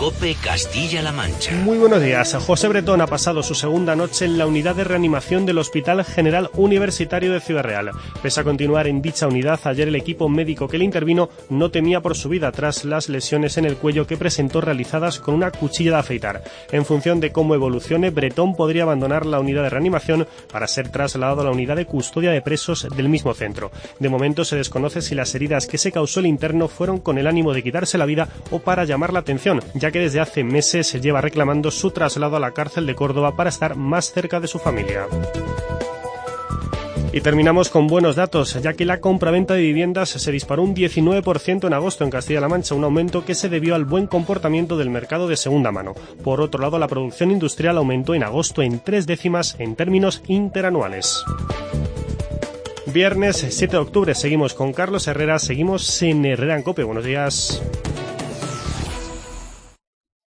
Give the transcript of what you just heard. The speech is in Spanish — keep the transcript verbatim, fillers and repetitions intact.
COPE Castilla-La Mancha. Muy buenos días. José Bretón ha pasado su segunda noche en la unidad de reanimación del Hospital General Universitario de Ciudad Real. Pese a continuar en dicha unidad, ayer el equipo médico que le intervino no temía por su vida tras las lesiones en el cuello que presentó realizadas con una cuchilla de afeitar. En función de cómo evolucione, Bretón podría abandonar la unidad de reanimación para ser trasladado a la unidad de custodia de presos del mismo centro. De momento se desconoce si las heridas que se causó el interno fueron con el ánimo de quitarse la vida o para llamar la atención, ya que desde hace meses se lleva reclamando su traslado a la cárcel de Córdoba para estar más cerca de su familia. Y terminamos con buenos datos, ya que la compraventa de viviendas se disparó un diecinueve por ciento en agosto en Castilla-La Mancha, un aumento que se debió al buen comportamiento del mercado de segunda mano. Por otro lado, la producción industrial aumentó en agosto en tres décimas en términos interanuales. Viernes siete de octubre, seguimos con Carlos Herrera, seguimos en Herrera en COPE. Buenos días.